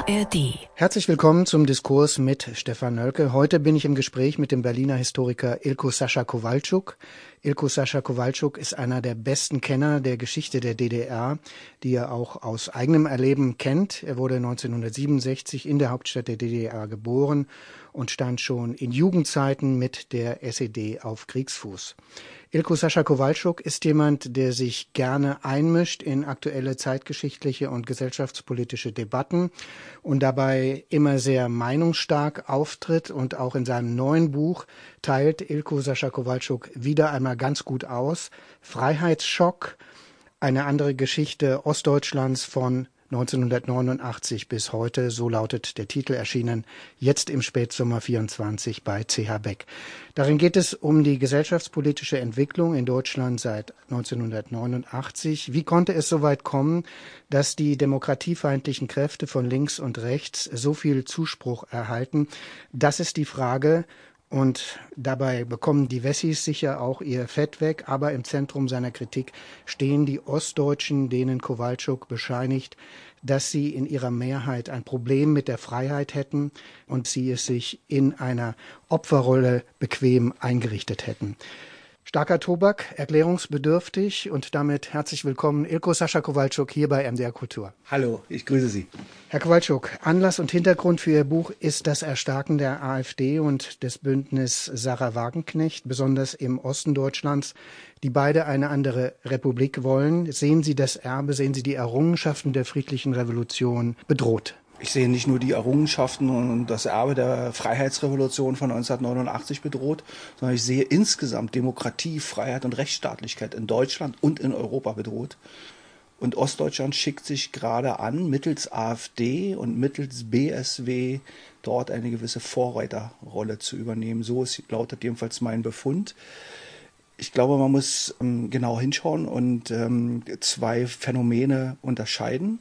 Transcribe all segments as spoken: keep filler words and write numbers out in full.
A R D. Herzlich willkommen zum Diskurs mit Stefan Nölke. Heute bin ich im Gespräch mit dem Berliner Historiker Ilko Sascha Kowalczuk. Ilko Sascha Kowalczuk ist einer der besten Kenner der Geschichte der D D R, die er auch aus eigenem Erleben kennt. Er wurde neunzehnhundertsiebenundsechzig in der Hauptstadt der D D R geboren und stand schon in Jugendzeiten mit der S E D auf Kriegsfuß. Ilko Sascha Kowalczuk ist jemand, der sich gerne einmischt in aktuelle zeitgeschichtliche und gesellschaftspolitische Debatten und dabei immer sehr meinungsstark auftritt. Und auch in seinem neuen Buch teilt Ilko Sascha Kowalczuk wieder einmal ganz gut aus. Freiheitsschock, eine andere Geschichte Ostdeutschlands von neunzehnhundertneunundachtzig bis heute, so lautet der Titel, erschienen jetzt im Spätsommer vierundzwanzig bei C H Beck. Darin geht es um die gesellschaftspolitische Entwicklung in Deutschland seit neunzehnhundertneunundachtzig. Wie konnte es so weit kommen, dass die demokratiefeindlichen Kräfte von links und rechts so viel Zuspruch erhalten? Das ist die Frage. Und dabei bekommen die Wessis sicher auch ihr Fett weg. Aber im Zentrum seiner Kritik stehen die Ostdeutschen, denen Kowalczuk bescheinigt, dass sie in ihrer Mehrheit ein Problem mit der Freiheit hätten und sie es sich in einer Opferrolle bequem eingerichtet hätten. Starker Tobak, erklärungsbedürftig und damit herzlich willkommen Ilko Sascha Kowalczuk hier bei M D R Kultur. Hallo, ich grüße Sie. Herr Kowalczuk, Anlass und Hintergrund für Ihr Buch ist das Erstarken der AfD und des Bündnis Sarah Wagenknecht, besonders im Osten Deutschlands, die beide eine andere Republik wollen. Sehen Sie das Erbe, sehen Sie die Errungenschaften der friedlichen Revolution bedroht? Ich sehe nicht nur die Errungenschaften und das Erbe der Freiheitsrevolution von neunzehnhundertneunundachtzig bedroht, sondern ich sehe insgesamt Demokratie, Freiheit und Rechtsstaatlichkeit in Deutschland und in Europa bedroht. Und Ostdeutschland schickt sich gerade an, mittels AfD und mittels B S W dort eine gewisse Vorreiterrolle zu übernehmen. So ist, lautet jedenfalls mein Befund. Ich glaube, man muss ähm, genau hinschauen und ähm, zwei Phänomene unterscheiden.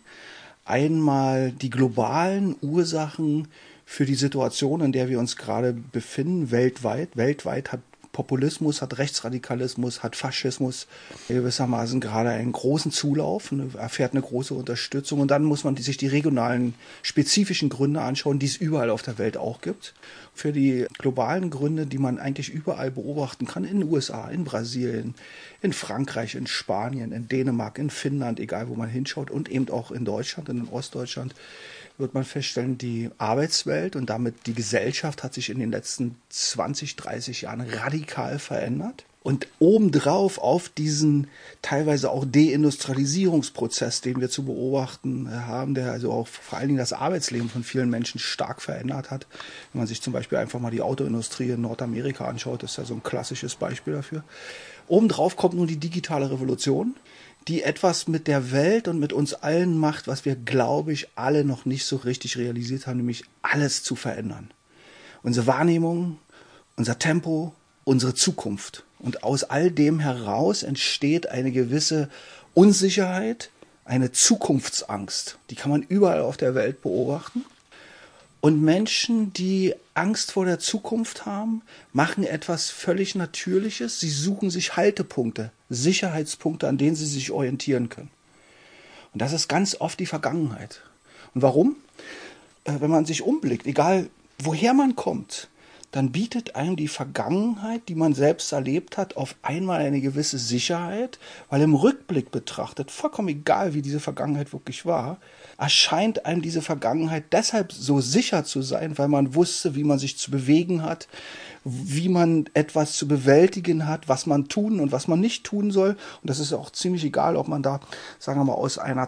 Einmal die globalen Ursachen für die Situation, in der wir uns gerade befinden, weltweit. Weltweit hat Populismus, hat Rechtsradikalismus, hat Faschismus gewissermaßen gerade einen großen Zulauf, erfährt eine große Unterstützung. Und dann muss man sich die regionalen, spezifischen Gründe anschauen, die es überall auf der Welt auch gibt. Für die globalen Gründe, die man eigentlich überall beobachten kann, in den U S A, in Brasilien, in Frankreich, in Spanien, in Dänemark, in Finnland, egal wo man hinschaut, und eben auch in Deutschland, in Ostdeutschland, wird man feststellen, die Arbeitswelt und damit die Gesellschaft hat sich in den letzten zwanzig, dreißig Jahren radikal verändert. Und obendrauf auf diesen teilweise auch Deindustrialisierungsprozess, den wir zu beobachten haben, der also auch vor allen Dingen das Arbeitsleben von vielen Menschen stark verändert hat. Wenn man sich zum Beispiel einfach mal die Autoindustrie in Nordamerika anschaut, ist ja so ein klassisches Beispiel dafür. Obendrauf kommt nun die digitale Revolution, die etwas mit der Welt und mit uns allen macht, was wir, glaube ich, alle noch nicht so richtig realisiert haben, nämlich alles zu verändern. Unsere Wahrnehmung, unser Tempo, unsere Zukunft. Und aus all dem heraus entsteht eine gewisse Unsicherheit, eine Zukunftsangst. Die kann man überall auf der Welt beobachten. Und Menschen, die Angst vor der Zukunft haben, machen etwas völlig Natürliches. Sie suchen sich Haltepunkte, Sicherheitspunkte, an denen sie sich orientieren können. Und das ist ganz oft die Vergangenheit. Und warum? Wenn man sich umblickt, egal woher man kommt, dann bietet einem die Vergangenheit, die man selbst erlebt hat, auf einmal eine gewisse Sicherheit, weil im Rückblick betrachtet, vollkommen egal wie diese Vergangenheit wirklich war, erscheint einem diese Vergangenheit deshalb so sicher zu sein, weil man wusste, wie man sich zu bewegen hat, wie man etwas zu bewältigen hat, was man tun und was man nicht tun soll. Und das ist auch ziemlich egal, ob man da, sagen wir mal, aus einer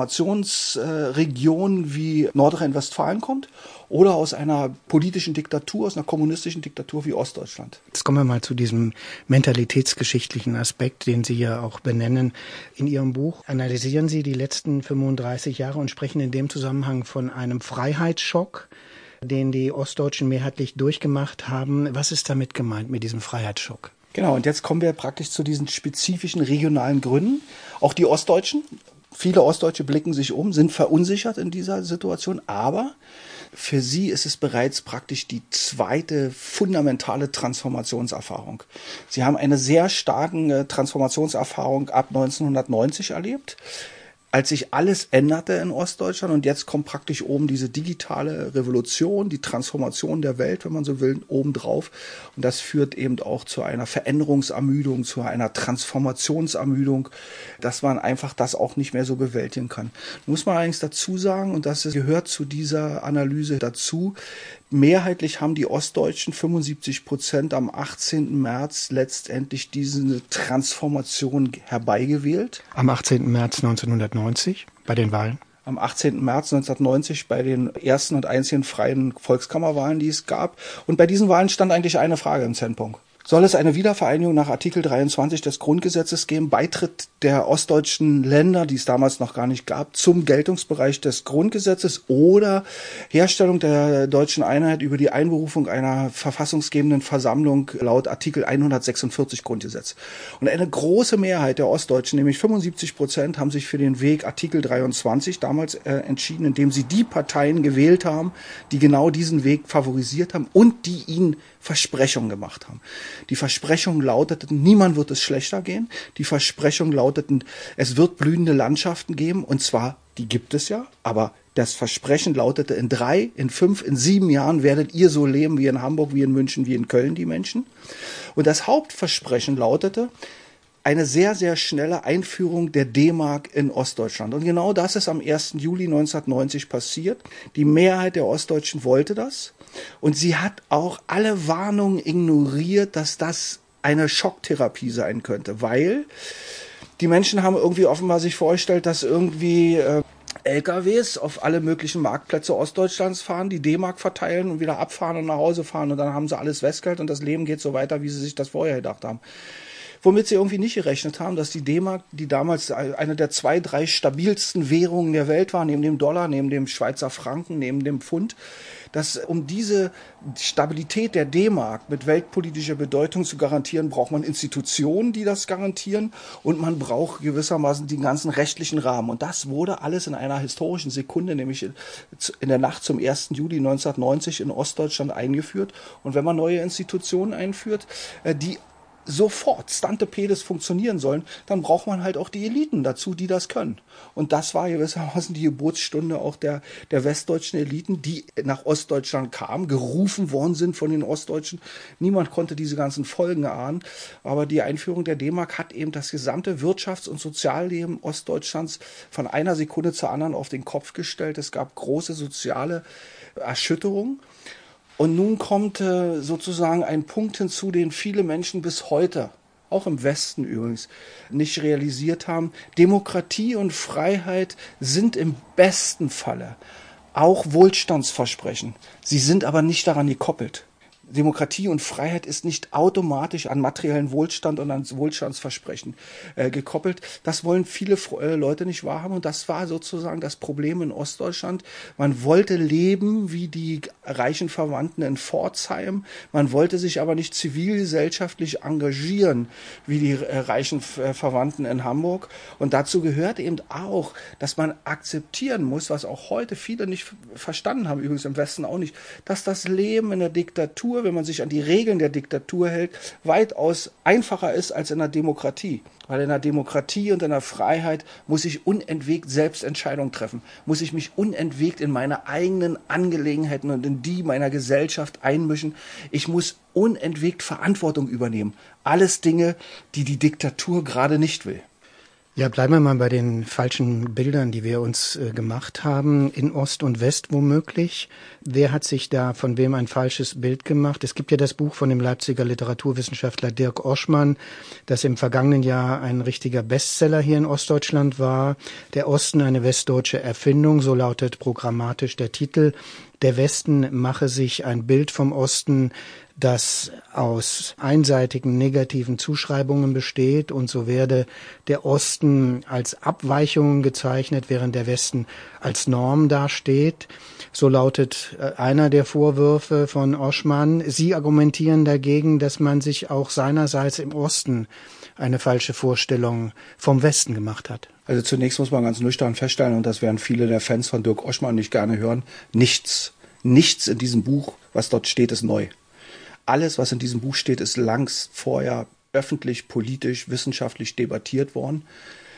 Transformationsregion wie Nordrhein-Westfalen kommt oder aus einer politischen Diktatur, aus einer kommunistischen Diktatur wie Ostdeutschland. Jetzt kommen wir mal zu diesem mentalitätsgeschichtlichen Aspekt, den Sie ja auch benennen. In Ihrem Buch analysieren Sie die letzten fünfunddreißig Jahre und sprechen in dem Zusammenhang von einem Freiheitsschock, den die Ostdeutschen mehrheitlich durchgemacht haben. Was ist damit gemeint, mit diesem Freiheitsschock? Genau, und jetzt kommen wir praktisch zu diesen spezifischen regionalen Gründen. Auch die Ostdeutschen, viele Ostdeutsche blicken sich um, sind verunsichert in dieser Situation, aber für sie ist es bereits praktisch die zweite fundamentale Transformationserfahrung. Sie haben eine sehr starke Transformationserfahrung ab neunzehnhundertneunzig erlebt. als sich alles änderte in Ostdeutschland und jetzt kommt praktisch oben diese digitale Revolution, die Transformation der Welt, wenn man so will, obendrauf. Und das führt eben auch zu einer Veränderungsermüdung, zu einer Transformationsermüdung, dass man einfach das auch nicht mehr so bewältigen kann. Muss man allerdings dazu sagen, und das gehört zu dieser Analyse dazu, mehrheitlich haben die Ostdeutschen, fünfundsiebzig Prozent, am achtzehnten März letztendlich diese Transformation herbeigewählt. Am achtzehnten März neunzehnhundertneunzig bei den Wahlen? Am achtzehnten März neunzehnhundertneunzig bei den ersten und einzigen freien Volkskammerwahlen, die es gab. Und bei diesen Wahlen stand eigentlich eine Frage im Zentrum. Soll es eine Wiedervereinigung nach Artikel dreiundzwanzig des Grundgesetzes geben, Beitritt der ostdeutschen Länder, die es damals noch gar nicht gab, zum Geltungsbereich des Grundgesetzes oder Herstellung der deutschen Einheit über die Einberufung einer verfassungsgebenden Versammlung laut Artikel hundertsechsundvierzig Grundgesetz? Und eine große Mehrheit der Ostdeutschen, nämlich fünfundsiebzig Prozent, haben sich für den Weg Artikel dreiundzwanzig damals äh, entschieden, indem sie die Parteien gewählt haben, die genau diesen Weg favorisiert haben und die ihnen Versprechungen gemacht haben. Die Versprechungen lauteten, niemand wird es schlechter gehen. Die Versprechungen lauteten, es wird blühende Landschaften geben. Und zwar, die gibt es ja, aber das Versprechen lautete, in drei, in fünf, in sieben Jahren werdet ihr so leben wie in Hamburg, wie in München, wie in Köln, die Menschen. Und das Hauptversprechen lautete, eine sehr, sehr schnelle Einführung der D-Mark in Ostdeutschland. Und genau das ist am ersten Juli neunzehnhundertneunzig passiert. Die Mehrheit der Ostdeutschen wollte das. Und sie hat auch alle Warnungen ignoriert, dass das eine Schocktherapie sein könnte, weil die Menschen haben irgendwie offenbar sich vorgestellt, dass irgendwie äh, L K Ws auf alle möglichen Marktplätze Ostdeutschlands fahren, die D-Mark verteilen und wieder abfahren und nach Hause fahren. Und dann haben sie alles Westgeld und das Leben geht so weiter, wie sie sich das vorher gedacht haben. Womit sie irgendwie nicht gerechnet haben, dass die D-Mark, die damals eine der zwei, drei stabilsten Währungen der Welt war, neben dem Dollar, neben dem Schweizer Franken, neben dem Pfund, dass um diese Stabilität der D-Mark mit weltpolitischer Bedeutung zu garantieren, braucht man Institutionen, die das garantieren, und man braucht gewissermaßen den ganzen rechtlichen Rahmen. Und das wurde alles in einer historischen Sekunde, nämlich in der Nacht zum ersten Juli neunzehnhundertneunzig in Ostdeutschland eingeführt. Und wenn man neue Institutionen einführt, die sofort stante pedes funktionieren sollen, dann braucht man halt auch die Eliten dazu, die das können. Und das war gewissermaßen die Geburtsstunde auch der, der westdeutschen Eliten, die nach Ostdeutschland kamen, gerufen worden sind von den Ostdeutschen. Niemand konnte diese ganzen Folgen erahnen, aber die Einführung der D-Mark hat eben das gesamte Wirtschafts- und Sozialleben Ostdeutschlands von einer Sekunde zur anderen auf den Kopf gestellt. Es gab große soziale Erschütterungen. Und nun kommt äh, sozusagen ein Punkt hinzu, den viele Menschen bis heute, auch im Westen übrigens, nicht realisiert haben. Demokratie und Freiheit sind im besten Falle auch Wohlstandsversprechen. Sie sind aber nicht daran gekoppelt. Demokratie und Freiheit ist nicht automatisch an materiellen Wohlstand und an Wohlstandsversprechen äh, gekoppelt. Das wollen viele äh, Leute nicht wahrhaben, und das war sozusagen das Problem in Ostdeutschland. Man wollte leben wie die reichen Verwandten in Pforzheim, man wollte sich aber nicht zivilgesellschaftlich engagieren wie die äh, reichen äh, Verwandten in Hamburg. Und dazu gehört eben auch, dass man akzeptieren muss, was auch heute viele nicht verstanden haben, übrigens im Westen auch nicht, dass das Leben in der Diktatur, wenn man sich an die Regeln der Diktatur hält, weitaus einfacher ist als in der Demokratie. Weil in der Demokratie und in der Freiheit muss ich unentwegt selbst Entscheidungen treffen, muss ich mich unentwegt in meine eigenen Angelegenheiten und in die meiner Gesellschaft einmischen. Ich muss unentwegt Verantwortung übernehmen. Alles Dinge, die die Diktatur gerade nicht will. Ja, bleiben wir mal bei den falschen Bildern, die wir uns äh, gemacht haben, in Ost und West womöglich. Wer hat sich da von wem ein falsches Bild gemacht? Es gibt ja das Buch von dem Leipziger Literaturwissenschaftler Dirk Oschmann, das im vergangenen Jahr ein richtiger Bestseller hier in Ostdeutschland war. Der Osten, eine westdeutsche Erfindung, so lautet programmatisch der Titel. Der Westen mache sich ein Bild vom Osten, das aus einseitigen negativen Zuschreibungen besteht, und so werde der Osten als Abweichung gezeichnet, während der Westen als Norm dasteht. So lautet einer der Vorwürfe von Oschmann. Sie argumentieren dagegen, dass man sich auch seinerseits im Osten eine falsche Vorstellung vom Westen gemacht hat. Also zunächst muss man ganz nüchtern feststellen, und das werden viele der Fans von Dirk Oschmann nicht gerne hören, nichts, nichts in diesem Buch, was dort steht, ist neu. Alles, was in diesem Buch steht, ist längst vorher öffentlich, politisch, wissenschaftlich debattiert worden.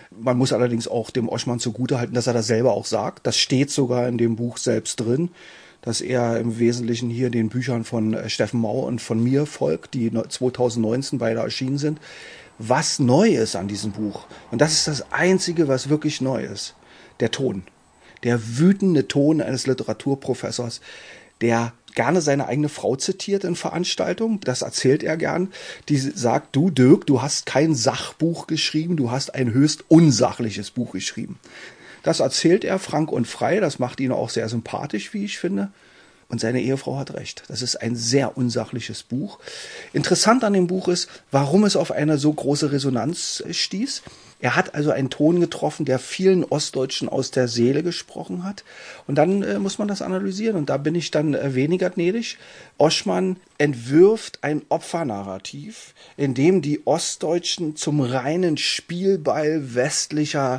Man muss allerdings auch dem Oschmann zugutehalten, dass er das selber auch sagt. Das steht sogar in dem Buch selbst drin, dass er im Wesentlichen hier den Büchern von Steffen Mau und von mir folgt, die zweitausendneunzehn beide erschienen sind. Was neu ist an diesem Buch, und das ist das Einzige, was wirklich neu ist, der Ton. Der wütende Ton eines Literaturprofessors, der gerne seine eigene Frau zitiert in Veranstaltungen, das erzählt er gern, die sagt, du Dirk, du hast kein Sachbuch geschrieben, du hast ein höchst unsachliches Buch geschrieben. Das erzählt er frank und frei, das macht ihn auch sehr sympathisch, wie ich finde. Und seine Ehefrau hat recht. Das ist ein sehr unsachliches Buch. Interessant an dem Buch ist, warum es auf eine so große Resonanz stieß. Er hat also einen Ton getroffen, der vielen Ostdeutschen aus der Seele gesprochen hat. Und dann äh, muss man das analysieren. Und da bin ich dann äh, weniger gnädig. Oschmann entwirft ein Opfernarrativ, in dem die Ostdeutschen zum reinen Spielball westlicher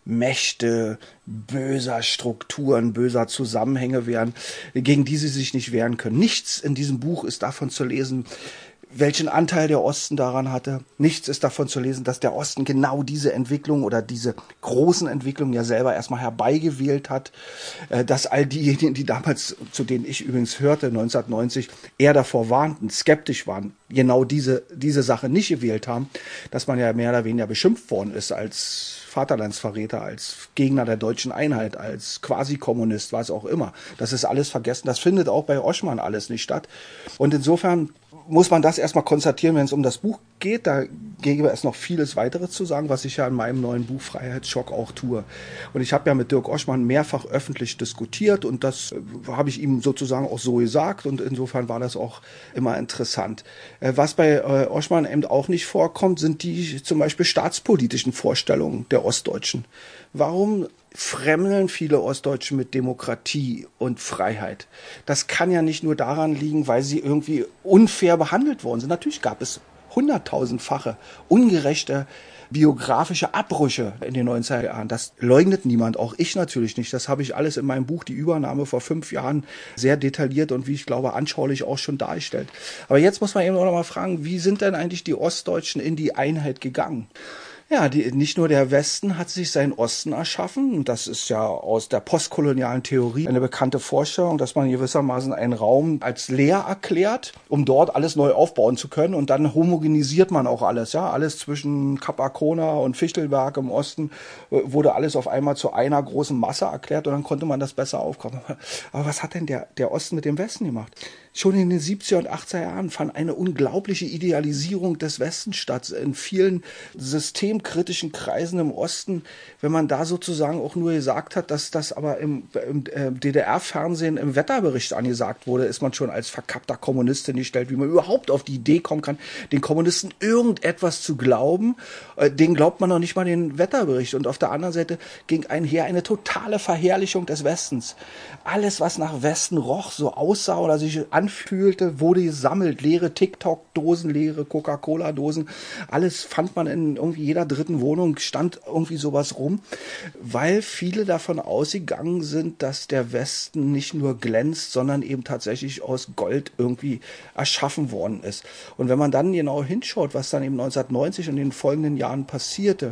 Mächte, böser Strukturen, böser Zusammenhänge wären, gegen die sie sich nicht wehren können. Nichts in diesem Buch ist davon zu lesen, welchen Anteil der Osten daran hatte. Nichts ist davon zu lesen, dass der Osten genau diese Entwicklung oder diese großen Entwicklungen ja selber erstmal herbeigewählt hat, dass all diejenigen, die damals, zu denen ich übrigens hörte, neunzehnhundertneunzig, eher davor warnten, skeptisch waren, genau diese, diese Sache nicht gewählt haben, dass man ja mehr oder weniger beschimpft worden ist als Vaterlandsverräter, als Gegner der deutschen Einheit, als Quasi-Kommunist, was auch immer. Das ist alles vergessen. Das findet auch bei Oschmann alles nicht statt. Und insofern muss man das erstmal konstatieren, wenn es um das Buch geht. Da gäbe es noch vieles weitere zu sagen, was ich ja in meinem neuen Buch Freiheitsschock auch tue. Und ich habe ja mit Dirk Oschmann mehrfach öffentlich diskutiert und das äh, habe ich ihm sozusagen auch so gesagt und insofern war das auch immer interessant. Äh, was bei äh, Oschmann eben auch nicht vorkommt, sind die zum Beispiel staatspolitischen Vorstellungen der Ostdeutschen. Warum fremdeln viele Ostdeutsche mit Demokratie und Freiheit? Das kann ja nicht nur daran liegen, weil sie irgendwie unfair behandelt worden sind. Natürlich gab es hunderttausendfache ungerechte biografische Abbrüche in den neunziger Jahren. Das leugnet niemand, auch ich natürlich nicht. Das habe ich alles in meinem Buch Die Übernahme vor fünf Jahren sehr detailliert und wie ich glaube anschaulich auch schon dargestellt. Aber jetzt muss man eben auch noch mal fragen, wie sind denn eigentlich die Ostdeutschen in die Einheit gegangen? Ja, die, nicht nur der Westen hat sich seinen Osten erschaffen. Und das ist ja aus der postkolonialen Theorie eine bekannte Vorstellung, dass man gewissermaßen einen Raum als leer erklärt, um dort alles neu aufbauen zu können. Und dann homogenisiert man auch alles. Ja, alles zwischen Kap Arkona und Fichtelberg im Osten wurde alles auf einmal zu einer großen Masse erklärt. Und dann konnte man das besser aufkommen. Aber was hat denn der, der Osten mit dem Westen gemacht? Schon in den siebziger und achtziger Jahren fand eine unglaubliche Idealisierung des Westens statt. In vielen systemkritischen Kreisen im Osten, wenn man da sozusagen auch nur gesagt hat, dass das aber im, im äh, D D R-Fernsehen im Wetterbericht angesagt wurde, ist man schon als verkappter Kommunist hingestellt, wie man überhaupt auf die Idee kommen kann, den Kommunisten irgendetwas zu glauben. Äh, den glaubt man noch nicht mal den Wetterbericht. Und auf der anderen Seite ging einher eine totale Verherrlichung des Westens. Alles, was nach Westen roch, so aussah oder sich anfühlte, wurde gesammelt. Leere TikTok-Dosen, leere Coca-Cola-Dosen. Alles fand man in irgendwie jeder dritten Wohnung, stand irgendwie sowas rum, weil viele davon ausgegangen sind, dass der Westen nicht nur glänzt, sondern eben tatsächlich aus Gold irgendwie erschaffen worden ist. Und wenn man dann genau hinschaut, was dann eben neunzehnhundertneunzig und in den folgenden Jahren passierte,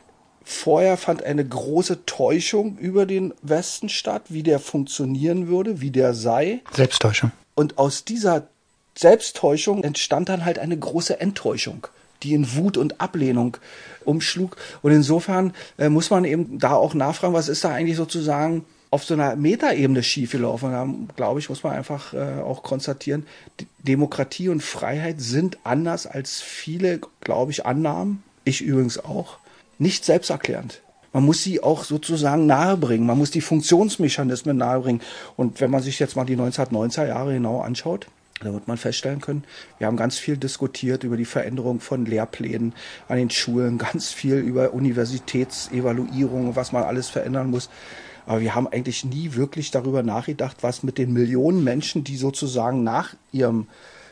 vorher fand eine große Täuschung über den Westen statt, wie der funktionieren würde, wie der sei. Selbsttäuschung. Und aus dieser Selbsttäuschung entstand dann halt eine große Enttäuschung, die in Wut und Ablehnung umschlug. Und insofern äh, muss man eben da auch nachfragen, was ist da eigentlich sozusagen auf so einer Metaebene schiefgelaufen. Da, glaube ich, muss man einfach äh, auch konstatieren, D- Demokratie und Freiheit sind anders als viele, glaube ich, annahmen. Ich übrigens auch. Nicht selbsterklärend. Man muss sie auch sozusagen nahebringen. Man muss die Funktionsmechanismen nahebringen. Und wenn man sich jetzt mal die neunzehnhundertneunziger Jahre genau anschaut, da wird man feststellen können, wir haben ganz viel diskutiert über die Veränderung von Lehrplänen an den Schulen, ganz viel über Universitätsevaluierung, was man alles verändern muss. Aber wir haben eigentlich nie wirklich darüber nachgedacht, was mit den Millionen Menschen, die sozusagen nach ihrem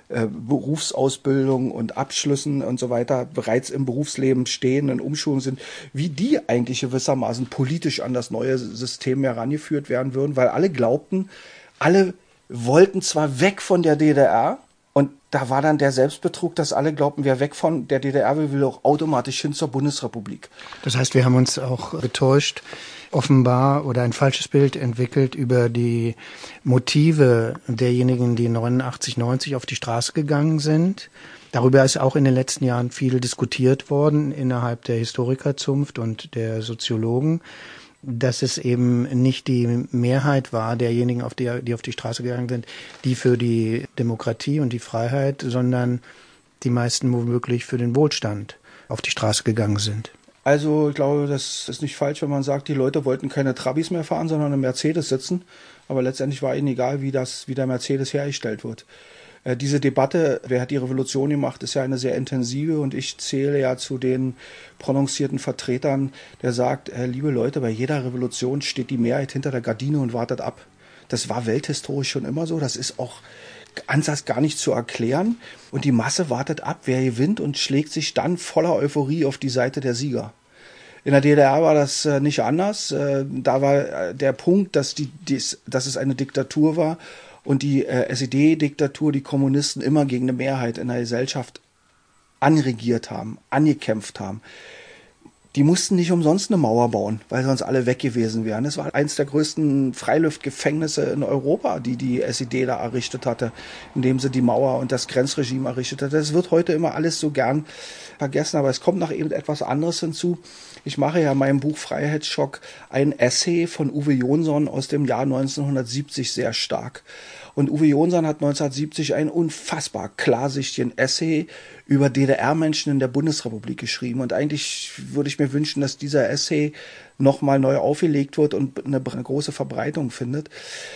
Berufsausbildung und Abschlüssen und so weiter bereits im Berufsleben stehen, in Umschulung sind, wie die eigentlich gewissermaßen politisch an das neue System herangeführt werden würden, weil alle glaubten, alle wollten zwar weg von der D D R, Und da war dann der Selbstbetrug, dass alle glaubten, wer weg von der D D R will, will auch automatisch hin zur Bundesrepublik. Das heißt, wir haben uns auch getäuscht, offenbar, oder ein falsches Bild entwickelt über die Motive derjenigen, die neunundachtzig, neunzig auf die Straße gegangen sind. Darüber ist auch in den letzten Jahren viel diskutiert worden innerhalb der Historikerzunft und der Soziologen, dass es eben nicht die Mehrheit war derjenigen, auf die, die auf die Straße gegangen sind, die für die Demokratie und die Freiheit, sondern die meisten womöglich für den Wohlstand auf die Straße gegangen sind. Also ich glaube, das ist nicht falsch, wenn man sagt, die Leute wollten keine Trabis mehr fahren, sondern im Mercedes sitzen. Aber letztendlich war ihnen egal, wie das, wie der Mercedes hergestellt wird. Äh, diese Debatte, wer hat die Revolution gemacht, ist ja eine sehr intensive, und ich zähle ja zu den prononcierten Vertretern, der sagt, äh, liebe Leute, bei jeder Revolution steht die Mehrheit hinter der Gardine und wartet ab. Das war welthistorisch schon immer so, das ist auch Ansatz gar nicht zu erklären, und die Masse wartet ab, wer gewinnt, und schlägt sich dann voller Euphorie auf die Seite der Sieger. In der D D R war das äh, nicht anders. Äh, da war äh, der Punkt, dass, die, dies, dass es eine Diktatur war und die äh, S E D-Diktatur, die Kommunisten immer gegen eine Mehrheit in der Gesellschaft anregiert haben, angekämpft haben. Die mussten nicht umsonst eine Mauer bauen, weil sonst alle weg gewesen wären. Es war eins der größten Freiluftgefängnisse in Europa, die die S E D da errichtet hatte, indem sie die Mauer und das Grenzregime errichtet hatte. Das wird heute immer alles so gern vergessen, aber es kommt noch eben etwas anderes hinzu. Ich mache ja in meinem Buch Freiheitsschock ein Essay von Uwe Jonsson aus dem Jahr neunzehnhundertsiebzig sehr stark. Und Uwe Jonsson hat neunzehnhundertsiebzig einen unfassbar klarsichtigen Essay über D D R-Menschen in der Bundesrepublik geschrieben. Und eigentlich würde ich mir wünschen, dass dieser Essay nochmal neu aufgelegt wird und eine große Verbreitung findet.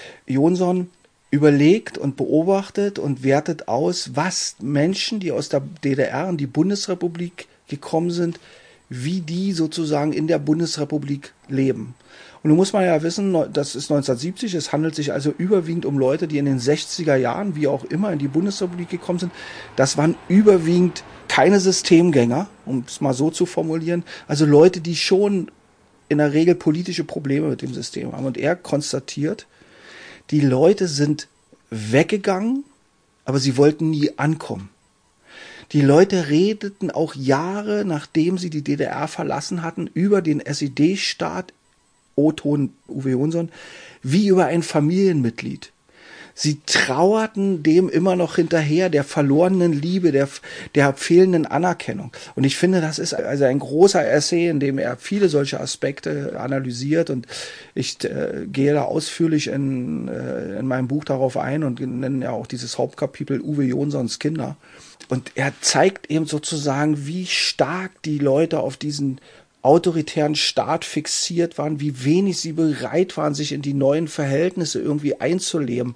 Jonsson überlegt und beobachtet und wertet aus, was Menschen, die aus der D D R in die Bundesrepublik gekommen sind, wie die sozusagen in der Bundesrepublik leben. Und nun muss man ja wissen, das ist neunzehnhundertsiebzig, es handelt sich also überwiegend um Leute, die in den sechziger Jahren, wie auch immer, in die Bundesrepublik gekommen sind. Das waren überwiegend keine Systemgänger, um es mal so zu formulieren, also Leute, die schon in der Regel politische Probleme mit dem System haben. Und er konstatiert, die Leute sind weggegangen, aber sie wollten nie ankommen. Die Leute redeten auch Jahre, nachdem sie die D D R verlassen hatten, über den S E D-Staat, O-Ton Uwe Jonsson, wie über ein Familienmitglied. Sie trauerten dem immer noch hinterher, der verlorenen Liebe, der, der fehlenden Anerkennung. Und ich finde, das ist also ein großer Essay, in dem er viele solche Aspekte analysiert. Und ich äh, gehe da ausführlich in, äh, in meinem Buch darauf ein und nenne ja auch dieses Hauptkapitel Uwe Jonssons Kinder. Und er zeigt eben sozusagen, wie stark die Leute auf diesen autoritären Staat fixiert waren, wie wenig sie bereit waren, sich in die neuen Verhältnisse irgendwie einzuleben.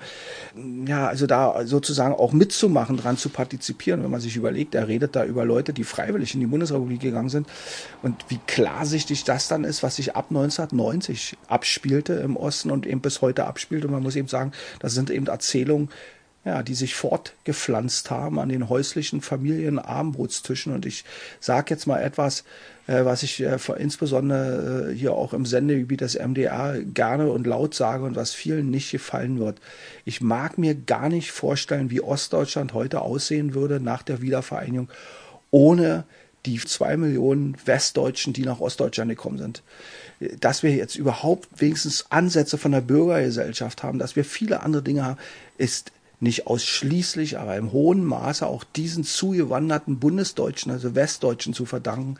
Ja, also da sozusagen auch mitzumachen, dran zu partizipieren. Wenn man sich überlegt, er redet da über Leute, die freiwillig in die Bundesrepublik gegangen sind, und wie klarsichtig das dann ist, was sich ab neunzehnhundertneunzig abspielte im Osten und eben bis heute abspielt. Und man muss eben sagen, das sind eben Erzählungen, ja, die sich fortgepflanzt haben an den häuslichen Familienabendbrotstischen. Und ich sage jetzt mal etwas, äh, was ich äh, insbesondere äh, hier auch im Sendegebiet des M D R gerne und laut sage und was vielen nicht gefallen wird. Ich mag mir gar nicht vorstellen, wie Ostdeutschland heute aussehen würde nach der Wiedervereinigung, ohne die zwei Millionen Westdeutschen, die nach Ostdeutschland gekommen sind. Dass wir jetzt überhaupt wenigstens Ansätze von der Bürgergesellschaft haben, dass wir viele andere Dinge haben, ist nicht ausschließlich, aber im hohen Maße auch diesen zugewanderten Bundesdeutschen, also Westdeutschen, zu verdanken.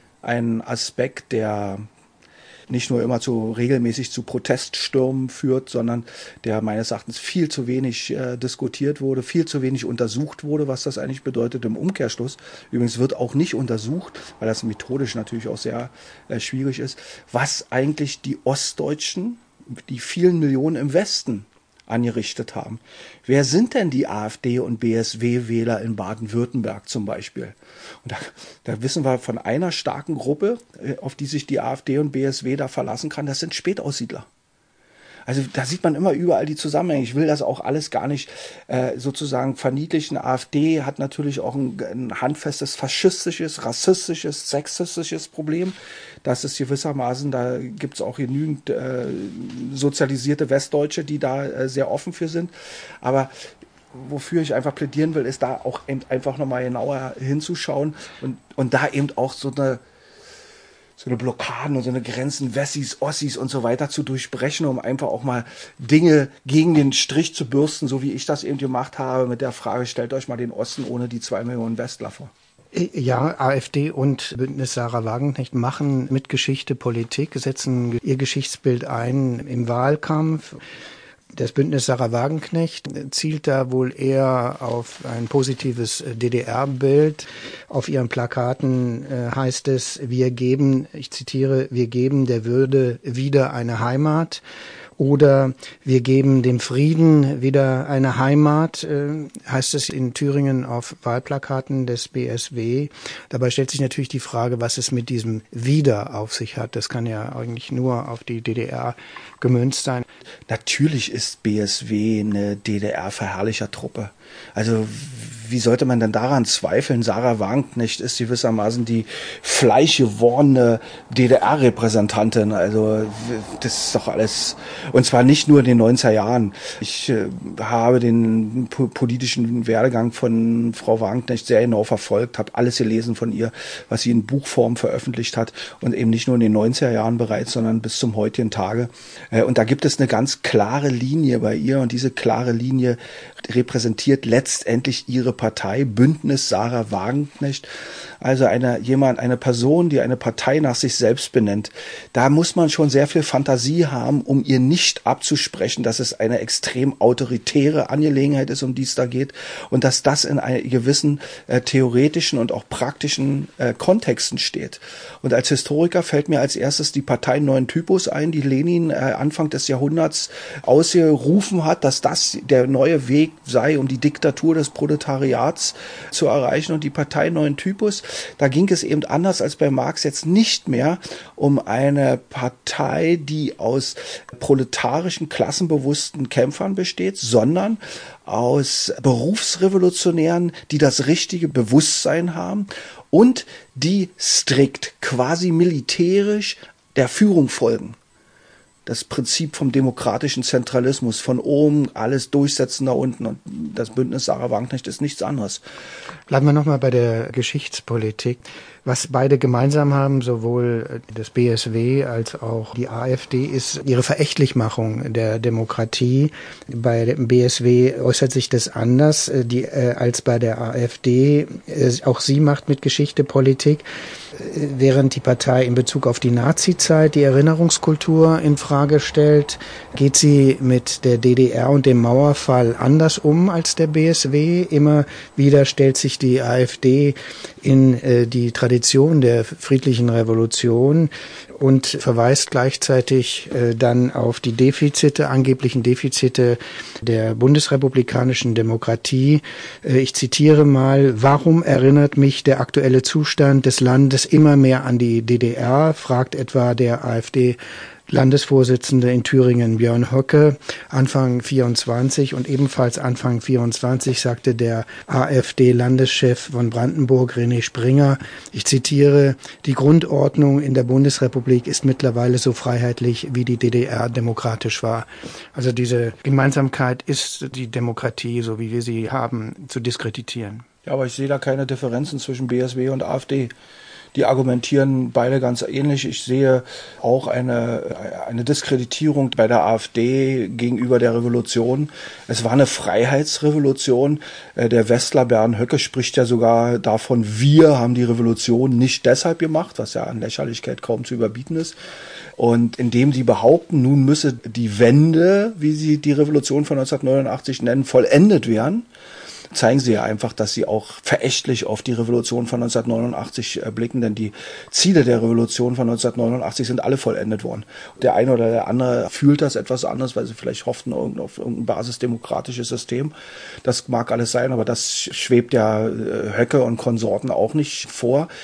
Ein Aspekt, der nicht nur immer zu regelmäßig zu Proteststürmen führt, sondern der meines Erachtens viel zu wenig äh, diskutiert wurde, viel zu wenig untersucht wurde, was das eigentlich bedeutet im Umkehrschluss. Übrigens wird auch nicht untersucht, weil das methodisch natürlich auch sehr äh, schwierig ist, was eigentlich die Ostdeutschen, die vielen Millionen im Westen angerichtet haben. Wer sind denn die AfD- und B S W-Wähler in Baden-Württemberg zum Beispiel? Und da, da wissen wir von einer starken Gruppe, auf die sich die AfD und B S W da verlassen kann, das sind Spätaussiedler. Also da sieht man immer überall die Zusammenhänge. Ich will das auch alles gar nicht äh, sozusagen verniedlichen. AfD hat natürlich auch ein, ein handfestes faschistisches, rassistisches, sexistisches Problem. Das ist gewissermaßen, da gibt es auch genügend äh, sozialisierte Westdeutsche, die da äh, sehr offen für sind. Aber wofür ich einfach plädieren will, ist da auch eben einfach nochmal genauer hinzuschauen und, und da eben auch so eine so eine Blockaden und so eine Grenzen, Wessis, Ossis und so weiter zu durchbrechen, um einfach auch mal Dinge gegen den Strich zu bürsten, so wie ich das eben gemacht habe mit der Frage, stellt euch mal den Osten ohne die zwei Millionen Westler vor. Ja, AfD und Bündnis Sarah Wagenknecht machen mit Geschichte Politik, setzen ihr Geschichtsbild ein im Wahlkampf. Das Bündnis Sarah Wagenknecht zielt da wohl eher auf ein positives D D R-Bild. Auf ihren Plakaten äh, heißt es, wir geben, ich zitiere, wir geben der Würde wieder eine Heimat. Oder wir geben dem Frieden wieder eine Heimat, äh, heißt es in Thüringen auf Wahlplakaten des B S W. Dabei stellt sich natürlich die Frage, was es mit diesem Wieder auf sich hat. Das kann ja eigentlich nur auf die D D R gemünzt sein. Natürlich ist B S W eine D D R-Verherrlichertruppe. Also wie sollte man denn daran zweifeln? Sarah Wagenknecht ist gewissermaßen die fleischgewordene D D R-Repräsentantin. Also das ist doch alles, und zwar nicht nur in den neunziger Jahren. Ich äh, habe den po- politischen Werdegang von Frau Wagenknecht sehr genau verfolgt, habe alles gelesen von ihr, was sie in Buchform veröffentlicht hat und eben nicht nur in den neunziger Jahren bereits, sondern bis zum heutigen Tage. Äh, und da gibt es eine ganz klare Linie bei ihr und diese klare Linie repräsentiert letztendlich ihre Partei, Bündnis Sarah Wagenknecht, also eine, jemand, eine Person, die eine Partei nach sich selbst benennt. Da muss man schon sehr viel Fantasie haben, um ihr nicht abzusprechen, dass es eine extrem autoritäre Angelegenheit ist, um die es da geht und dass das in einem gewissen äh, theoretischen und auch praktischen äh, Kontexten steht. Und als Historiker fällt mir als erstes die Partei Neuen Typus ein, die Lenin äh, Anfang des Jahrhunderts ausgerufen hat, dass das der neue Weg sei, um die Diktatur des Proletariats zu erreichen. Und die Partei Neuen Typus, da ging es eben anders als bei Marx jetzt nicht mehr um eine Partei, die aus proletarischen, klassenbewussten Kämpfern besteht, sondern aus Berufsrevolutionären, die das richtige Bewusstsein haben und die strikt, quasi militärisch der Führung folgen. Das Prinzip vom demokratischen Zentralismus, von oben alles durchsetzen da unten. Und das Bündnis Sarah Wagenknecht ist nichts anderes. Bleiben wir nochmal bei der Geschichtspolitik. Was beide gemeinsam haben, sowohl das B S W als auch die AfD, ist ihre Verächtlichmachung der Demokratie. Bei dem B S W äußert sich das anders die, äh, als bei der AfD. Äh, auch sie macht mit Geschichte Politik. Während die Partei in Bezug auf die Nazizeit die Erinnerungskultur in Frage stellt, geht sie mit der D D R und dem Mauerfall anders um als der B S W. Immer wieder stellt sich die AfD in äh, die Tradition der friedlichen Revolution und verweist gleichzeitig äh, dann auf die Defizite, angeblichen Defizite der bundesrepublikanischen Demokratie. Äh, ich zitiere mal: Warum erinnert mich der aktuelle Zustand des Landes immer mehr an die D D R, fragt etwa der AfD Landesvorsitzende in Thüringen Björn Höcke Anfang vierundzwanzig, und ebenfalls Anfang vierundzwanzig sagte der AfD-Landeschef von Brandenburg René Springer, ich zitiere: Die Grundordnung in der Bundesrepublik ist mittlerweile so freiheitlich, wie die D D R demokratisch war. Also diese Gemeinsamkeit ist die Demokratie, so wie wir sie haben, zu diskreditieren. Ja, aber ich sehe da keine Differenzen zwischen B S W und AfD. Die argumentieren beide ganz ähnlich. Ich sehe auch eine, eine Diskreditierung bei der AfD gegenüber der Revolution. Es war eine Freiheitsrevolution. Der Westler Bernd Höcke spricht ja sogar davon, wir haben die Revolution nicht deshalb gemacht, was ja an Lächerlichkeit kaum zu überbieten ist. Und indem sie behaupten, nun müsse die Wende, wie sie die Revolution von neunzehnhundertneunundachtzig nennen, vollendet werden, zeigen sie ja einfach, dass sie auch verächtlich auf die Revolution von neunzehnhundertneunundachtzig blicken, denn die Ziele der Revolution von neunzehnhundertneunundachtzig sind alle vollendet worden. Der eine oder der andere fühlt das etwas anders, weil sie vielleicht hofften auf irgendein basisdemokratisches System. Das mag alles sein, aber das schwebt ja Höcke und Konsorten auch nicht vor.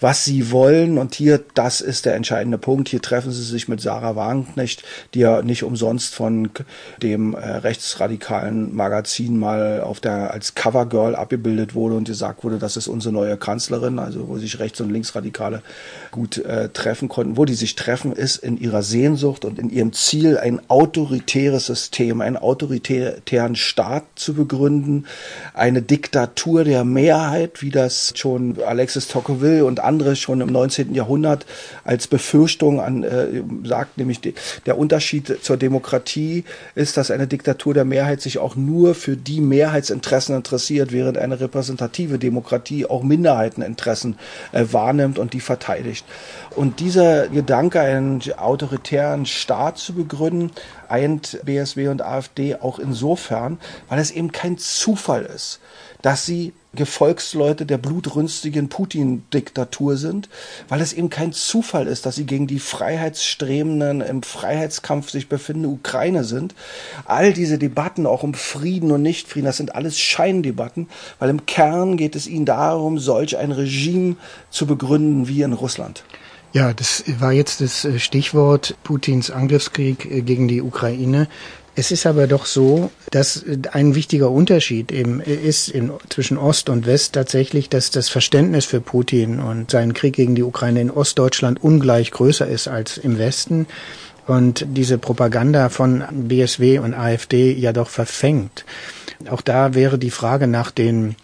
was sie wollen. Und hier, das ist der entscheidende Punkt. Hier treffen sie sich mit Sarah Wagenknecht, die ja nicht umsonst von dem äh, rechtsradikalen Magazin mal auf der als Covergirl abgebildet wurde und gesagt wurde, das ist unsere neue Kanzlerin, also wo sich Rechts- und Linksradikale gut äh, treffen konnten. Wo die sich treffen, ist in ihrer Sehnsucht und in ihrem Ziel, ein autoritäres System, einen autoritären Staat zu begründen, eine Diktatur der Mehrheit, wie das schon Alexis Tocqueville und andere schon im neunzehnten Jahrhundert als Befürchtung an, äh, sagt, nämlich die, der Unterschied zur Demokratie ist, dass eine Diktatur der Mehrheit sich auch nur für die Mehrheitsinteressen interessiert, während eine repräsentative Demokratie auch Minderheiteninteressen äh, wahrnimmt und die verteidigt. Und dieser Gedanke, einen autoritären Staat zu begründen, eint B S W und AfD auch insofern, weil es eben kein Zufall ist, dass sie Gefolgsleute der blutrünstigen Putin-Diktatur sind, weil es eben kein Zufall ist, dass sie gegen die freiheitsstrebenden, im Freiheitskampf sich befindende Ukraine sind. All diese Debatten, auch um Frieden und Nichtfrieden, das sind alles Scheindebatten, weil im Kern geht es ihnen darum, solch ein Regime zu begründen wie in Russland. Ja, das war jetzt das Stichwort Putins Angriffskrieg gegen die Ukraine. Es ist aber doch so, dass ein wichtiger Unterschied eben ist in, zwischen Ost und West tatsächlich, dass das Verständnis für Putin und seinen Krieg gegen die Ukraine in Ostdeutschland ungleich größer ist als im Westen und diese Propaganda von B S W und AfD ja doch verfängt. Auch da wäre die Frage nach den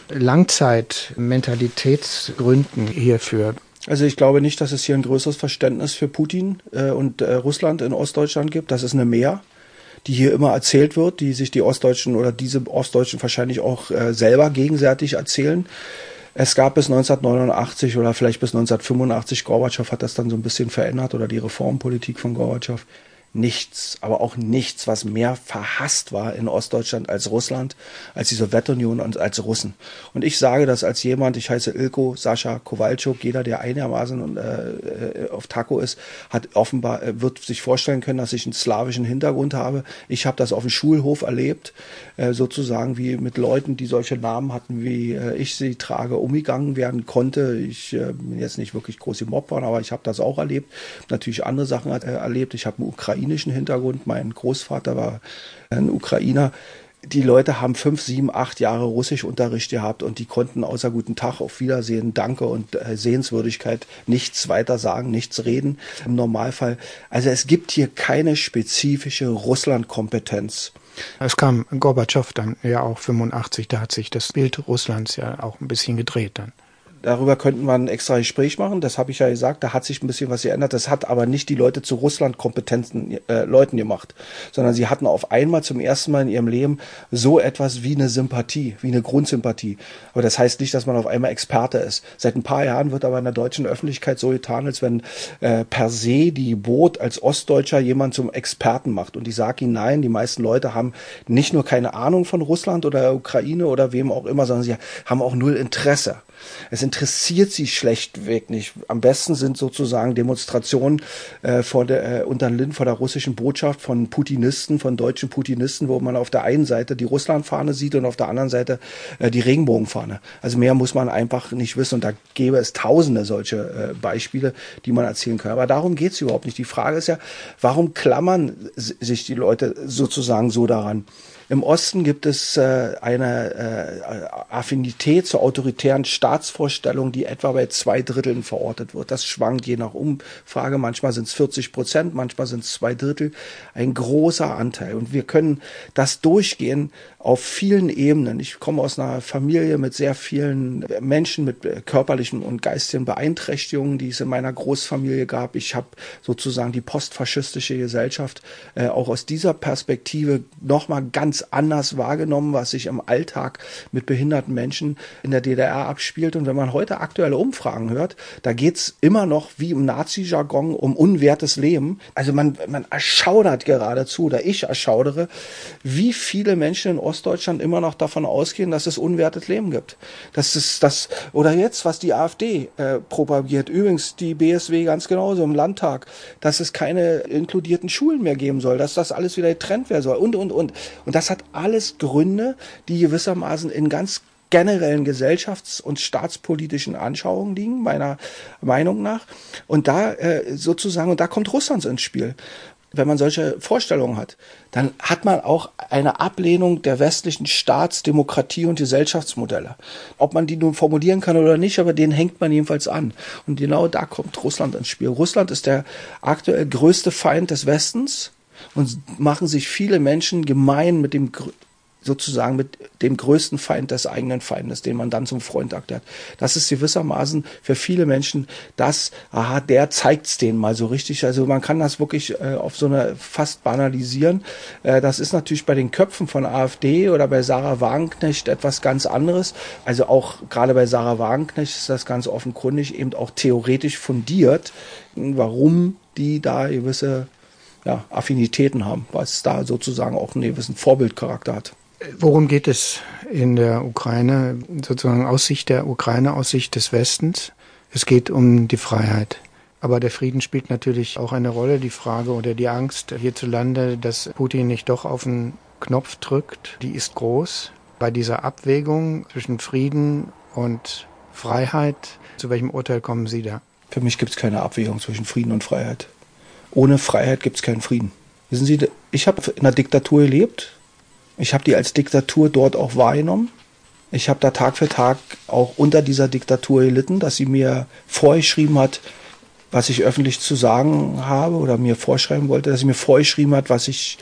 Langzeitmentalitätsgründen hierfür. Also ich glaube nicht, dass es hier ein größeres Verständnis für Putin äh, und äh, Russland in Ostdeutschland gibt. Das ist eine Mehr, die hier immer erzählt wird, die sich die Ostdeutschen oder diese Ostdeutschen wahrscheinlich auch äh, selber gegenseitig erzählen. Es gab bis neunzehnhundertneunundachtzig oder vielleicht bis neunzehnhundertfünfundachtzig, Gorbatschow hat das dann so ein bisschen verändert oder die Reformpolitik von Gorbatschow, nichts, aber auch nichts, was mehr verhasst war in Ostdeutschland als Russland, als die Sowjetunion und als Russen. Und ich sage das als jemand, ich heiße Ilko Sascha Kowalczuk, jeder, der einigermaßen äh, auf Taco ist, hat offenbar, äh, wird sich vorstellen können, dass ich einen slawischen Hintergrund habe. Ich habe das auf dem Schulhof erlebt, äh, sozusagen wie mit Leuten, die solche Namen hatten, wie äh, ich sie trage, umgegangen werden konnte. Ich äh, bin jetzt nicht wirklich groß im Mob, aber ich habe das auch erlebt. Natürlich andere Sachen äh, erlebt. Ich habe einen ukrainischen Hintergrund. Mein Großvater war ein Ukrainer. Die Leute haben fünf, sieben, acht Jahre Russischunterricht gehabt und die konnten außer guten Tag, auf Wiedersehen, Danke und äh, Sehenswürdigkeit nichts weiter sagen, nichts reden im Normalfall. Also es gibt hier keine spezifische Russland-Kompetenz. Es kam Gorbatschow dann ja auch fünfundachtzig, da hat sich das Bild Russlands ja auch ein bisschen gedreht dann. Darüber könnten wir ein extra Gespräch machen, das habe ich ja gesagt, da hat sich ein bisschen was geändert. Das hat aber nicht die Leute zu Russland-kompetenten äh, Leuten gemacht, sondern sie hatten auf einmal zum ersten Mal in ihrem Leben so etwas wie eine Sympathie, wie eine Grundsympathie. Aber das heißt nicht, dass man auf einmal Experte ist. Seit ein paar Jahren wird aber in der deutschen Öffentlichkeit so getan, als wenn äh, per se die Gebot als Ostdeutscher jemand zum Experten macht. Und ich sage Ihnen, nein, die meisten Leute haben nicht nur keine Ahnung von Russland oder der Ukraine oder wem auch immer, sondern sie haben auch null Interesse. Es interessiert sie schlechtweg nicht. Am besten sind sozusagen Demonstrationen äh, vor der, äh, unter Lind vor der russischen Botschaft von Putinisten, von deutschen Putinisten, wo man auf der einen Seite die Russlandfahne sieht und auf der anderen Seite äh, die Regenbogenfahne. Also mehr muss man einfach nicht wissen. Und da gäbe es tausende solche äh, Beispiele, die man erzählen kann. Aber darum geht es überhaupt nicht. Die Frage ist ja, warum klammern sich die Leute sozusagen so daran? Im Osten gibt es äh, eine äh, Affinität zur autoritären Staatsvorstellung, die etwa bei zwei Dritteln verortet wird. Das schwankt je nach Umfrage. Manchmal sind es vierzig Prozent, manchmal sind es zwei Drittel. Ein großer Anteil. Und wir können das durchgehen auf vielen Ebenen. Ich komme aus einer Familie mit sehr vielen Menschen mit körperlichen und geistigen Beeinträchtigungen, die es in meiner Großfamilie gab. Ich habe sozusagen die postfaschistische Gesellschaft äh, auch aus dieser Perspektive nochmal ganz anders wahrgenommen, was sich im Alltag mit behinderten Menschen in der D D R abspielt. Und wenn man heute aktuelle Umfragen hört, da geht's immer noch wie im Nazi-Jargon um unwertes Leben. Also man, man erschaudert geradezu, oder ich erschaudere, wie viele Menschen in Ostdeutschland immer noch davon ausgehen, dass es unwertes Leben gibt. Das ist das, oder jetzt, was die AfD äh, propagiert, übrigens die B S W ganz genauso im Landtag, dass es keine inkludierten Schulen mehr geben soll, dass das alles wieder getrennt werden soll und, und, und. Und das hat alles Gründe, die gewissermaßen in ganz generellen gesellschafts- und staatspolitischen Anschauungen liegen, meiner Meinung nach. Und da äh, sozusagen, und da kommt Russland ins Spiel. Wenn man solche Vorstellungen hat, dann hat man auch eine Ablehnung der westlichen Staats-, Demokratie- und Gesellschaftsmodelle. Ob man die nun formulieren kann oder nicht, aber den hängt man jedenfalls an. Und genau da kommt Russland ins Spiel. Russland ist der aktuell größte Feind des Westens und machen sich viele Menschen gemein mit dem sozusagen mit dem größten Feind des eigenen Feindes, den man dann zum Freund erklärt. Das ist gewissermaßen für viele Menschen das, aha, der zeigt's denen mal so richtig. Also man kann das wirklich äh, auf so eine fast banalisieren. Äh, das ist natürlich bei den Köpfen von AfD oder bei Sarah Wagenknecht etwas ganz anderes. Also auch gerade bei Sarah Wagenknecht ist das ganz offenkundig eben auch theoretisch fundiert, warum die da gewisse ja, Affinitäten haben, was da sozusagen auch einen gewissen Vorbildcharakter hat. Worum geht es in der Ukraine, sozusagen aus Sicht der Ukraine, aus Sicht des Westens? Es geht um die Freiheit. Aber der Frieden spielt natürlich auch eine Rolle, die Frage oder die Angst hierzulande, dass Putin nicht doch auf den Knopf drückt, die ist groß. Bei dieser Abwägung zwischen Frieden und Freiheit, zu welchem Urteil kommen Sie da? Für mich gibt es keine Abwägung zwischen Frieden und Freiheit. Ohne Freiheit gibt es keinen Frieden. Wissen Sie, ich habe in einer Diktatur gelebt. Ich habe die als Diktatur dort auch wahrgenommen. Ich habe da Tag für Tag auch unter dieser Diktatur gelitten, dass sie mir vorgeschrieben hat, was ich öffentlich zu sagen habe oder mir vorschreiben wollte, dass sie mir vorgeschrieben hat, was ich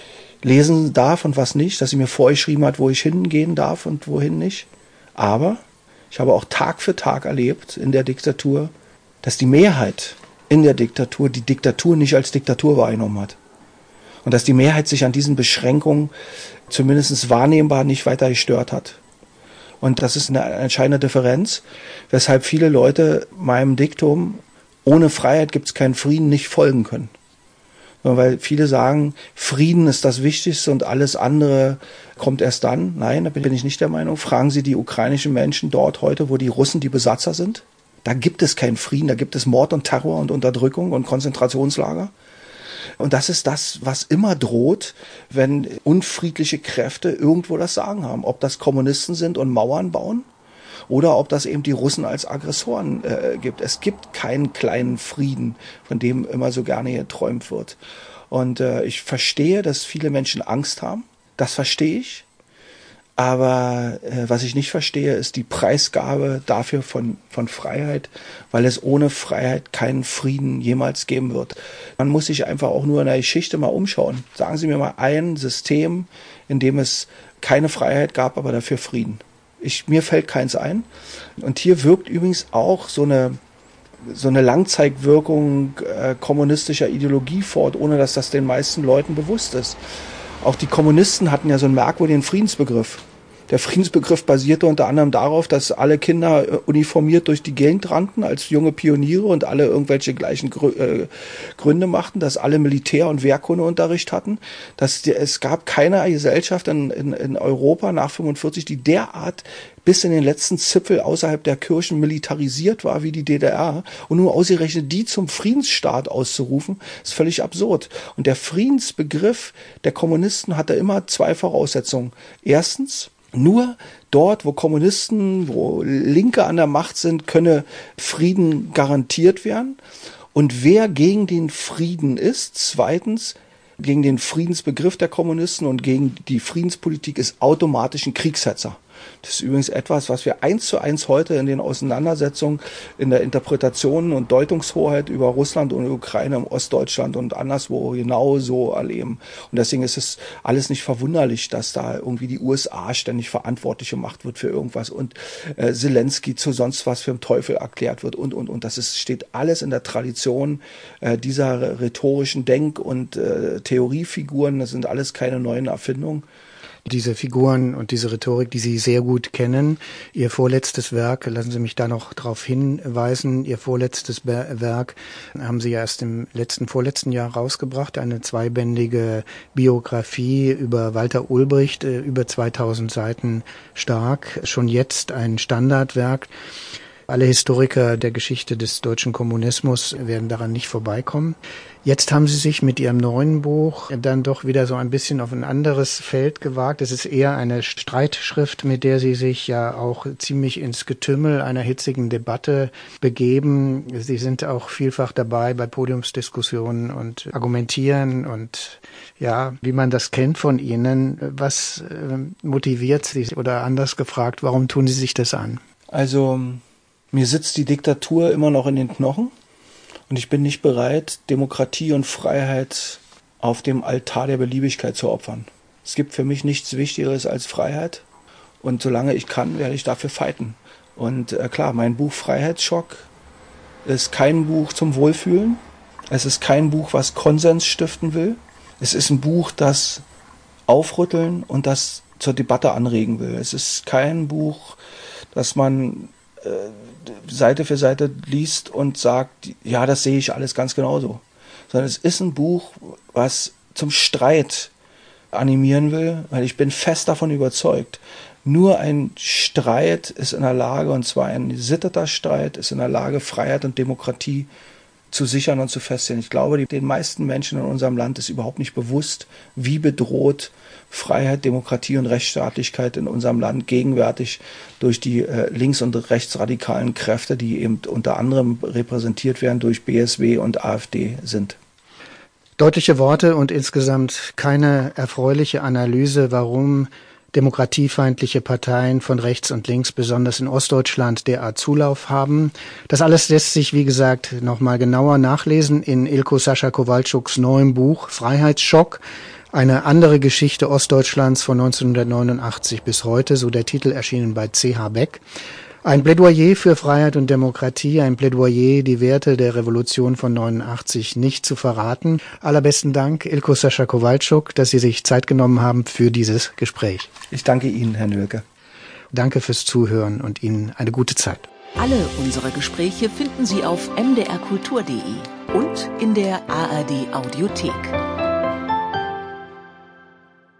lesen darf und was nicht, dass sie mir vorgeschrieben hat, wo ich hingehen darf und wohin nicht. Aber ich habe auch Tag für Tag erlebt in der Diktatur, dass die Mehrheit in der Diktatur die Diktatur nicht als Diktatur wahrgenommen hat. Und dass die Mehrheit sich an diesen Beschränkungen zumindest wahrnehmbar nicht weiter gestört hat. Und das ist eine entscheidende Differenz, weshalb viele Leute meinem Diktum, ohne Freiheit gibt es keinen Frieden, nicht folgen können. Weil viele sagen, Frieden ist das Wichtigste und alles andere kommt erst dann. Nein, da bin ich nicht der Meinung. Fragen Sie die ukrainischen Menschen dort heute, wo die Russen die Besatzer sind. Da gibt es keinen Frieden, da gibt es Mord und Terror und Unterdrückung und Konzentrationslager. Und das ist das, was immer droht, wenn unfriedliche Kräfte irgendwo das Sagen haben. Ob das Kommunisten sind und Mauern bauen oder ob das eben die Russen als Aggressoren äh, gibt. Es gibt keinen kleinen Frieden, von dem immer so gerne geträumt wird. Und äh, ich verstehe, dass viele Menschen Angst haben. Das verstehe ich. Aber äh, was ich nicht verstehe, ist die Preisgabe dafür von, von Freiheit, weil es ohne Freiheit keinen Frieden jemals geben wird. Man muss sich einfach auch nur in der Geschichte mal umschauen. Sagen Sie mir mal ein System, in dem es keine Freiheit gab, aber dafür Frieden. Ich, mir fällt keins ein. Und hier wirkt übrigens auch so eine, so eine Langzeitwirkung äh, kommunistischer Ideologie fort, ohne dass das den meisten Leuten bewusst ist. Auch die Kommunisten hatten ja so einen merkwürdigen Friedensbegriff. Der Friedensbegriff basierte unter anderem darauf, dass alle Kinder uniformiert durch die Gegend rannten als junge Pioniere und alle irgendwelche gleichen Gründe machten, dass alle Militär- und Wehrkundeunterricht hatten. Dass die, es gab keine Gesellschaft in, in, in Europa nach fünfundvierzig, die derart bis in den letzten Zipfel außerhalb der Kirchen militarisiert war wie die D D R. Und nur ausgerechnet die zum Friedensstaat auszurufen, ist völlig absurd. Und der Friedensbegriff der Kommunisten hatte immer zwei Voraussetzungen. Erstens, nur dort, wo Kommunisten, wo Linke an der Macht sind, könne Frieden garantiert werden. Und wer gegen den Frieden ist, zweitens, gegen den Friedensbegriff der Kommunisten und gegen die Friedenspolitik, ist automatisch ein Kriegshetzer. Das ist übrigens etwas, was wir eins zu eins heute in den Auseinandersetzungen, in der Interpretation und Deutungshoheit über Russland und Ukraine im Ostdeutschland und anderswo genau so erleben. Und deswegen ist es alles nicht verwunderlich, dass da irgendwie die U S A ständig verantwortlich gemacht wird für irgendwas und äh, Zelensky zu sonst was für den Teufel erklärt wird und, und, und. Das ist, steht alles in der Tradition äh, dieser rhetorischen Denk- und äh, Theoriefiguren. Das sind alles keine neuen Erfindungen. Diese Figuren und diese Rhetorik, die Sie sehr gut kennen. Ihr vorletztes Werk, lassen Sie mich da noch darauf hinweisen, Ihr vorletztes Werk haben Sie ja erst im letzten, vorletzten Jahr rausgebracht, eine zweibändige Biografie über Walter Ulbricht, über zweitausend Seiten stark, schon jetzt ein Standardwerk. Alle Historiker der Geschichte des deutschen Kommunismus werden daran nicht vorbeikommen. Jetzt haben Sie sich mit Ihrem neuen Buch dann doch wieder so ein bisschen auf ein anderes Feld gewagt. Es ist eher eine Streitschrift, mit der Sie sich ja auch ziemlich ins Getümmel einer hitzigen Debatte begeben. Sie sind auch vielfach dabei bei Podiumsdiskussionen und argumentieren und ja, wie man das kennt von Ihnen. Was äh, motiviert Sie oder anders gefragt, warum tun Sie sich das an? Also mir sitzt die Diktatur immer noch in den Knochen und ich bin nicht bereit, Demokratie und Freiheit auf dem Altar der Beliebigkeit zu opfern. Es gibt für mich nichts Wichtigeres als Freiheit und solange ich kann, werde ich dafür fighten. Und äh, klar, mein Buch Freiheitsschock ist kein Buch zum Wohlfühlen. Es ist kein Buch, was Konsens stiften will. Es ist ein Buch, das aufrütteln und das zur Debatte anregen will. Es ist kein Buch, das man äh, Seite für Seite liest und sagt, ja, das sehe ich alles ganz genauso. Sondern es ist ein Buch, was zum Streit animieren will, weil ich bin fest davon überzeugt, nur ein Streit ist in der Lage, und zwar ein gesitteter Streit, ist in der Lage, Freiheit und Demokratie zu sichern und zu festigen. Ich glaube, die, den meisten Menschen in unserem Land ist überhaupt nicht bewusst, wie bedroht Freiheit, Demokratie und Rechtsstaatlichkeit in unserem Land gegenwärtig durch die äh, links- und rechtsradikalen Kräfte, die eben unter anderem repräsentiert werden durch B S W und AfD sind. Deutliche Worte und insgesamt keine erfreuliche Analyse, warum demokratiefeindliche Parteien von rechts und links, besonders in Ostdeutschland, derart Zulauf haben. Das alles lässt sich, wie gesagt, nochmal genauer nachlesen in Ilko Sascha Kowalczuks neuem Buch Freiheitsschock. Eine andere Geschichte Ostdeutschlands von neunzehnhundertneunundachtzig bis heute, so der Titel, erschienen bei C H Beck. Ein Plädoyer für Freiheit und Demokratie, ein Plädoyer, die Werte der Revolution von neunundachtzig nicht zu verraten. Allerbesten Dank, Ilko Sascha Kowalczuk, dass Sie sich Zeit genommen haben für dieses Gespräch. Ich danke Ihnen, Herr Nölke. Danke fürs Zuhören und Ihnen eine gute Zeit. Alle unsere Gespräche finden Sie auf m d r kultur punkt d e und in der A R D Audiothek.